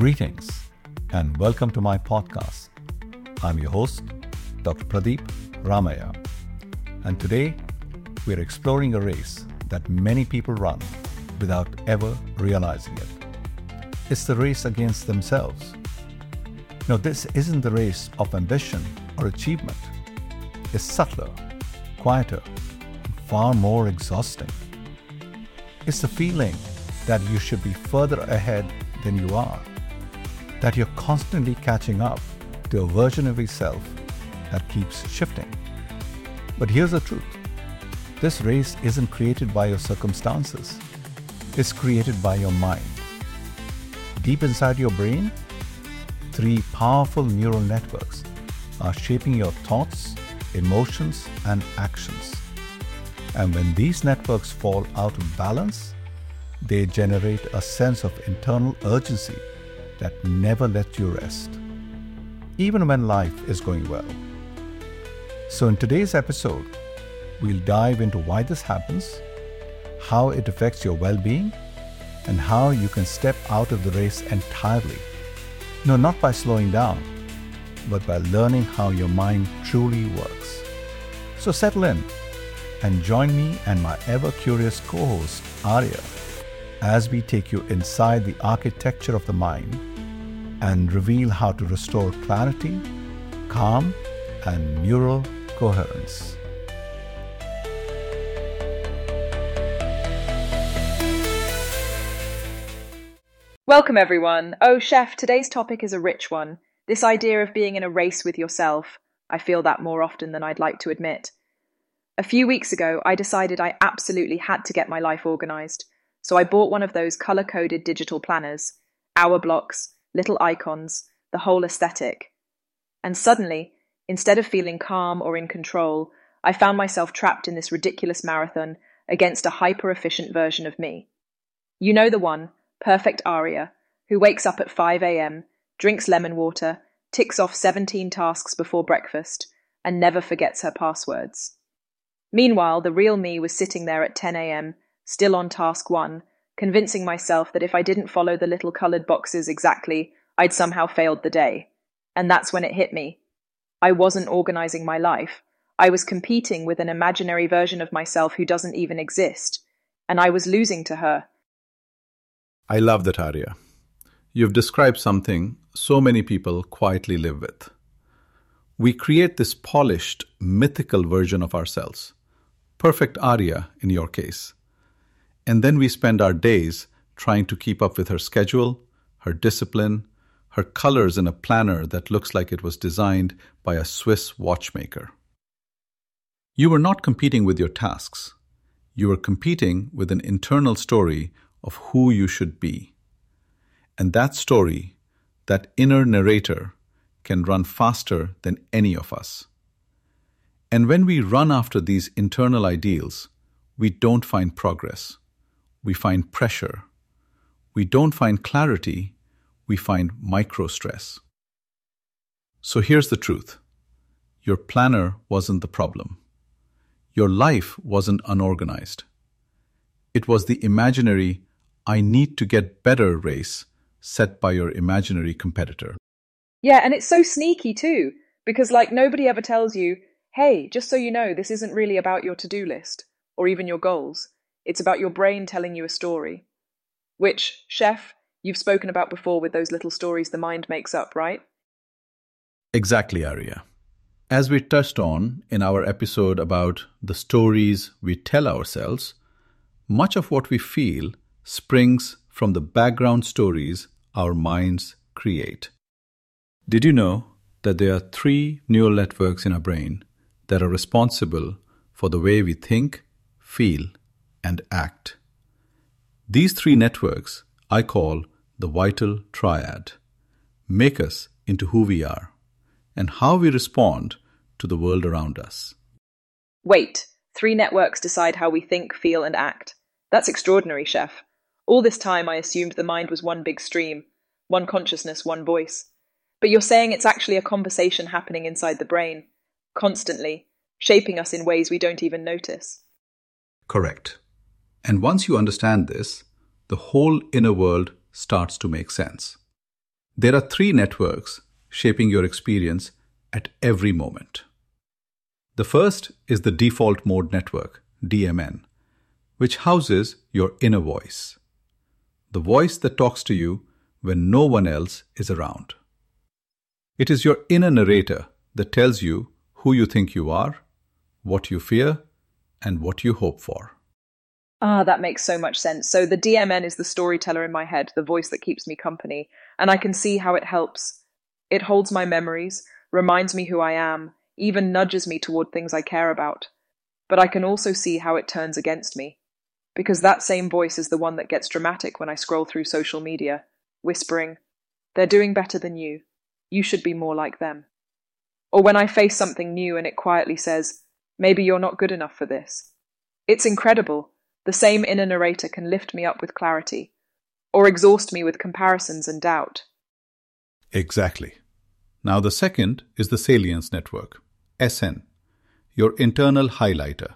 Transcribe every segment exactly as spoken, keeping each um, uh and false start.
Greetings and welcome to my podcast. I'm your host, Doctor Pradeep Ramaya, and today we're exploring a race that many people run without ever realizing it. It's the race against themselves. Now, this isn't the race of ambition or achievement. It's subtler, quieter, and far more exhausting. It's the feeling that you should be further ahead than you are, that you're constantly catching up to a version of yourself that keeps shifting. But here's the truth. This race isn't created by your circumstances. It's created by your mind. Deep inside your brain, three powerful neural networks are shaping your thoughts, emotions, and actions. And when these networks fall out of balance, they generate a sense of internal urgency that never lets you rest, even when life is going well. So in today's episode, we'll dive into why this happens, how it affects your well-being, and how you can step out of the race entirely. No, not by slowing down, but by learning how your mind truly works. So settle in and join me and my ever-curious co-host, Arya, as we take you inside the architecture of the mind and reveal how to restore clarity, calm, and neural coherence. Welcome everyone. Oh chef, today's topic is a rich one. This idea of being in a race with yourself. I feel that more often than I'd like to admit. A few weeks ago, I decided I absolutely had to get my life organised. So I bought one of those colour-coded digital planners, hour blocks, little icons, the whole aesthetic. And suddenly, instead of feeling calm or in control, I found myself trapped in this ridiculous marathon against a hyper-efficient version of me. You know the one, perfect Arya, who wakes up at five a.m, drinks lemon water, ticks off seventeen tasks before breakfast, and never forgets her passwords. Meanwhile, the real me was sitting there at ten a.m, still on task one, convincing myself that if I didn't follow the little coloured boxes exactly, I'd somehow failed the day. And that's when it hit me. I wasn't organising my life. I was competing with an imaginary version of myself who doesn't even exist. And I was losing to her. I love that, Arya. You've described something so many people quietly live with. We create this polished, mythical version of ourselves. Perfect Arya, in your case. And then we spend our days trying to keep up with her schedule, her discipline, her colors in a planner that looks like it was designed by a Swiss watchmaker. You were not competing with your tasks. You were competing with an internal story of who you should be. And that story, that inner narrator, can run faster than any of us. And when we run after these internal ideals, we don't find progress. We find pressure. We don't find clarity. We find micro-stress. So here's the truth. Your planner wasn't the problem. Your life wasn't unorganized. It was the imaginary, I need to get better race set by your imaginary competitor. Yeah, and it's so sneaky too, because like nobody ever tells you, hey, just so you know, this isn't really about your to-do list or even your goals. It's about your brain telling you a story. Which, chef, you've spoken about before with those little stories the mind makes up, right? Exactly, Arya. As we touched on in our episode about the stories we tell ourselves, much of what we feel springs from the background stories our minds create. Did you know that there are three neural networks in our brain that are responsible for the way we think, feel, and act? These three networks I call the vital triad, make us into who we are and how we respond to the world around us. Wait, three networks decide how we think, feel, and act. That's extraordinary, chef. All this time I assumed the mind was one big stream, one consciousness, one voice. But you're saying it's actually a conversation happening inside the brain, constantly, shaping us in ways we don't even notice. Correct. And once you understand this, the whole inner world starts to make sense. There are three networks shaping your experience at every moment. The first is the default mode network, D M N, which houses your inner voice, the voice that talks to you when no one else is around. It is your inner narrator that tells you who you think you are, what you fear, and what you hope for. Ah, that makes so much sense. So the D M N is the storyteller in my head, the voice that keeps me company, and I can see how it helps. It holds my memories, reminds me who I am, even nudges me toward things I care about. But I can also see how it turns against me, because that same voice is the one that gets dramatic when I scroll through social media, whispering, "They're doing better than you. You should be more like them." Or when I face something new and it quietly says, "Maybe you're not good enough for this." It's incredible. The same inner narrator can lift me up with clarity, or exhaust me with comparisons and doubt. Exactly. Now the second is the salience network, S N, your internal highlighter.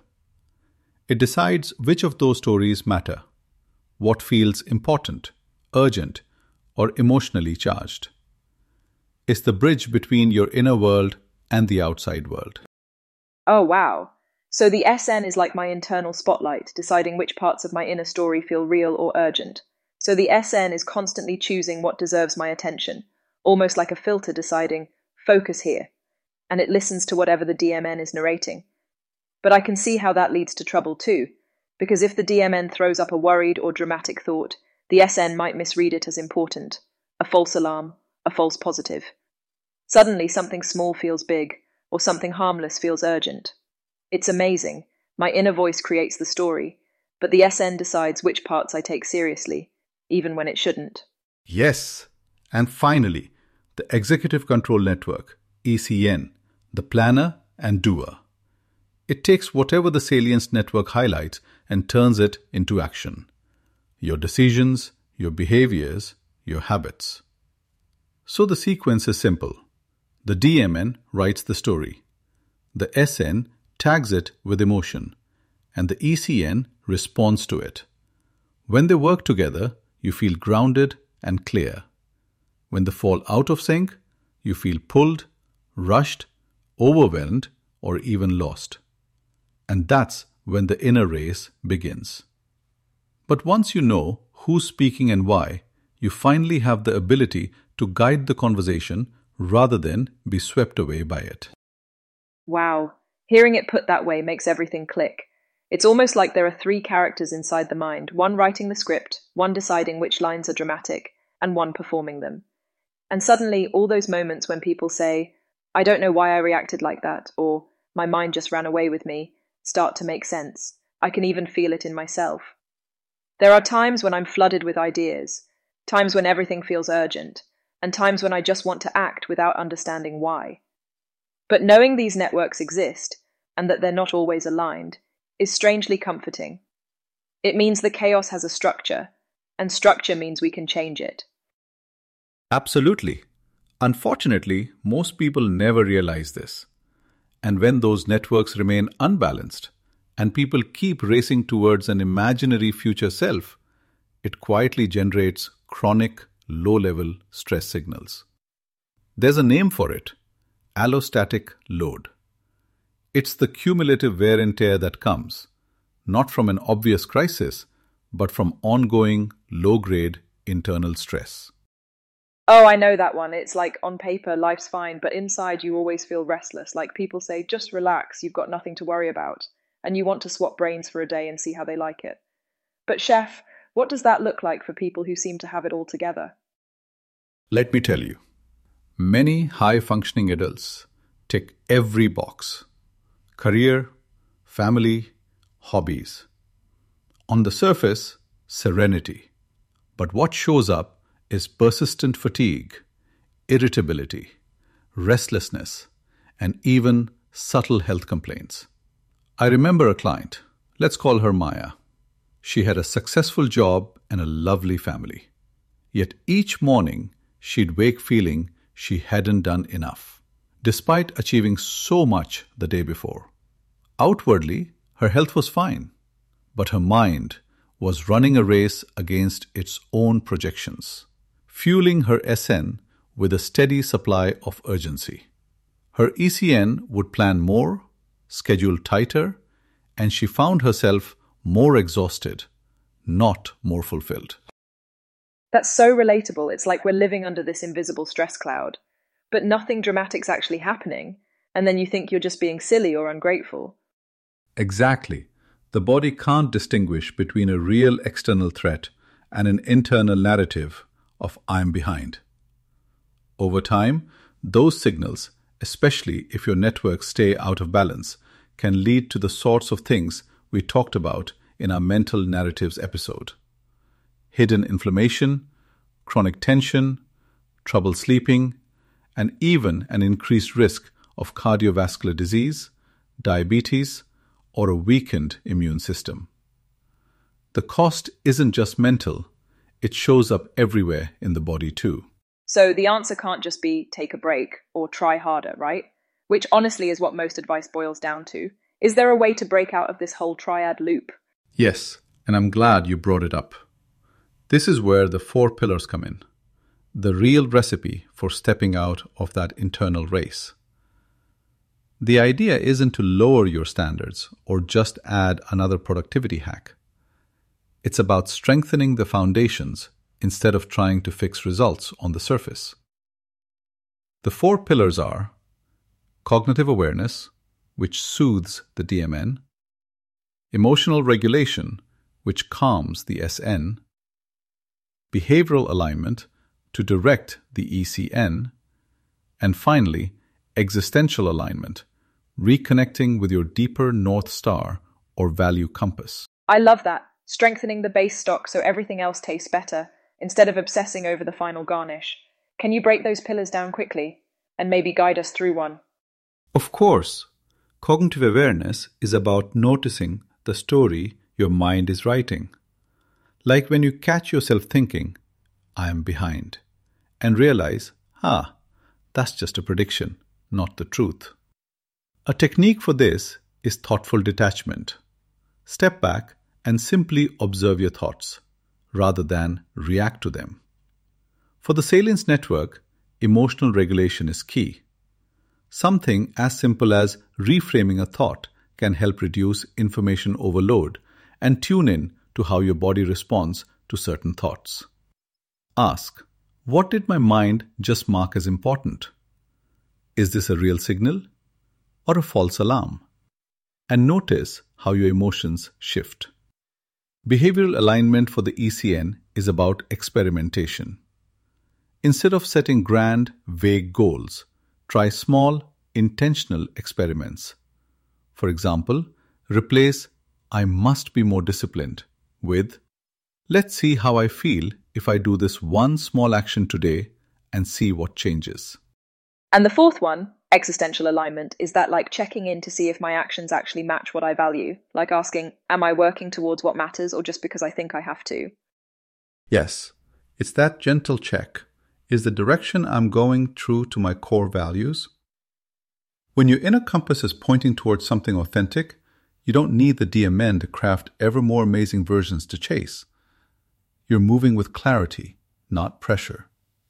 It decides which of those stories matter, what feels important, urgent, or emotionally charged. It's the bridge between your inner world and the outside world. Oh, wow. So the S N is like my internal spotlight, deciding which parts of my inner story feel real or urgent. So the S N is constantly choosing what deserves my attention, almost like a filter deciding, focus here, and it listens to whatever the D M N is narrating. But I can see how that leads to trouble too, because if the D M N throws up a worried or dramatic thought, the S N might misread it as important, a false alarm, a false positive. Suddenly something small feels big, or something harmless feels urgent. It's amazing. My inner voice creates the story, but the S N decides which parts I take seriously, even when it shouldn't. Yes. And finally, the Executive Control Network, E C N, the planner and doer. It takes whatever the salience network highlights and turns it into action. Your decisions, your behaviors, your habits. So the sequence is simple. The D M N writes the story. The S N tags it with emotion, and the E C N responds to it. When they work together, you feel grounded and clear. When they fall out of sync, you feel pulled, rushed, overwhelmed, or even lost. And that's when the inner race begins. But once you know who's speaking and why, you finally have the ability to guide the conversation rather than be swept away by it. Wow. Hearing it put that way makes everything click. It's almost like there are three characters inside the mind, one writing the script, one deciding which lines are dramatic, and one performing them. And suddenly, all those moments when people say, "I don't know why I reacted like that," or "My mind just ran away with me," start to make sense. I can even feel it in myself. There are times when I'm flooded with ideas, times when everything feels urgent, and times when I just want to act without understanding why. But knowing these networks exist, and that they're not always aligned, is strangely comforting. It means the chaos has a structure, and structure means we can change it. Absolutely. Unfortunately, most people never realize this. And when those networks remain unbalanced, and people keep racing towards an imaginary future self, it quietly generates chronic, low-level stress signals. There's a name for it: allostatic load. It's the cumulative wear and tear that comes, not from an obvious crisis, but from ongoing, low-grade internal stress. Oh, I know that one. It's like on paper, life's fine, but inside you always feel restless. Like people say, just relax, you've got nothing to worry about. And you want to swap brains for a day and see how they like it. But Chef, what does that look like for people who seem to have it all together? Let me tell you. Many high-functioning adults tick every box: career, family, hobbies. On the surface, serenity. But what shows up is persistent fatigue, irritability, restlessness, and even subtle health complaints. I remember a client, let's call her Maya. She had a successful job and a lovely family. Yet each morning, she'd wake feeling she hadn't done enough, despite achieving so much the day before. Outwardly, her health was fine, but her mind was running a race against its own projections. Fueling her S N with a steady supply of urgency. Her E C N would plan more, schedule tighter, and she found herself more exhausted, not more fulfilled. That's so relatable. It's like we're living under this invisible stress cloud, but nothing dramatic's actually happening, and then you think you're just being silly or ungrateful. Exactly. The body can't distinguish between a real external threat and an internal narrative of I'm behind. Over time, those signals, especially if your networks stay out of balance, can lead to the sorts of things we talked about in our mental narratives episode. Hidden inflammation, chronic tension, trouble sleeping, and even an increased risk of cardiovascular disease, diabetes, or a weakened immune system. The cost isn't just mental, it shows up everywhere in the body too. So the answer can't just be take a break or try harder, right? Which honestly is what most advice boils down to. Is there a way to break out of this whole triad loop? Yes, and I'm glad you brought it up. This is where the four pillars come in. The real recipe for stepping out of that internal race. The idea isn't to lower your standards or just add another productivity hack. It's about strengthening the foundations instead of trying to fix results on the surface. The four pillars are cognitive awareness, which soothes the D M N, emotional regulation, which calms the S N, behavioral alignment to direct the E C N, and finally, existential alignment, reconnecting with your deeper North Star or value compass. I love that. Strengthening the base stock so everything else tastes better, instead of obsessing over the final garnish. Can you break those pillars down quickly, and maybe guide us through one? Of course. Cognitive awareness is about noticing the story your mind is writing. Like when you catch yourself thinking, I am behind, and realize, ah, that's just a prediction, not the truth. A technique for this is thoughtful detachment. Step back and simply observe your thoughts, rather than react to them. For the Salience Network, emotional regulation is key. Something as simple as reframing a thought can help reduce information overload and tune in to how your body responds to certain thoughts. Ask, what did my mind just mark as important? Is this a real signal or a false alarm? And notice how your emotions shift. Behavioral alignment for the E C N is about experimentation. Instead of setting grand, vague goals, try small, intentional experiments. For example, replace I must be more disciplined with let's see how I feel if I do this one small action today and see what changes. And the fourth one, existential alignment, is that like checking in to see if my actions actually match what I value, like asking, am I working towards what matters or just because I think I have to? Yes, it's that gentle check. Is the direction I'm going true to my core values? When your inner compass is pointing towards something authentic, you don't need the D M N to craft ever more amazing versions to chase. You're moving with clarity, not pressure.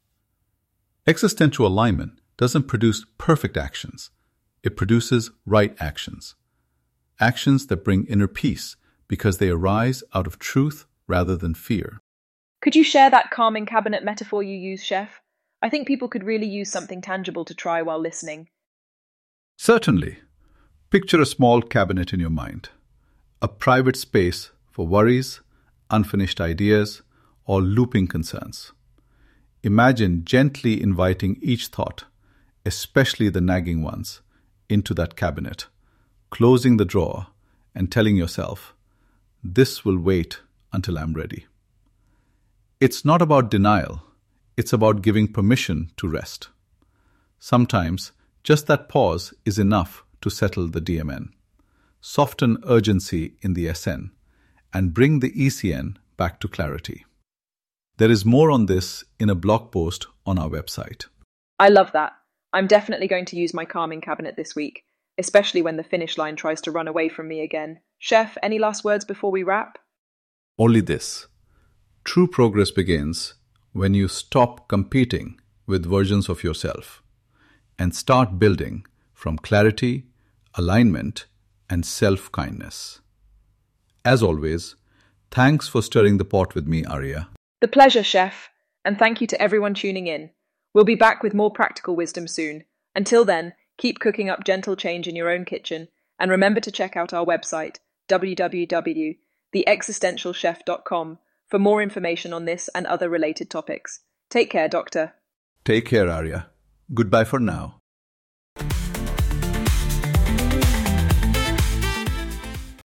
Existential alignment doesn't produce perfect actions. It produces right actions. Actions that bring inner peace because they arise out of truth rather than fear. Could you share that calming cabinet metaphor you use, Chef? I think people could really use something tangible to try while listening. Certainly. Picture a small cabinet in your mind, a private space for worries, unfinished ideas, or looping concerns. Imagine gently inviting each thought, especially the nagging ones, into that cabinet, closing the drawer and telling yourself, this will wait until I'm ready. It's not about denial, it's about giving permission to rest. Sometimes, just that pause is enough to settle the D M N, soften urgency in the S N, and bring the E C N back to clarity. There is more on this in a blog post on our website. I love that. I'm definitely going to use my calming cabinet this week, especially when the finish line tries to run away from me again. Chef, any last words before we wrap? Only this. True progress begins when you stop competing with versions of yourself and start building from clarity, alignment, and self-kindness. As always, thanks for stirring the pot with me, Arya. The pleasure, Chef, and thank you to everyone tuning in. We'll be back with more practical wisdom soon. Until then, keep cooking up gentle change in your own kitchen, and remember to check out our website, w w w dot the existential chef dot com, for more information on this and other related topics. Take care, Doctor. Take care, Arya. Goodbye for now.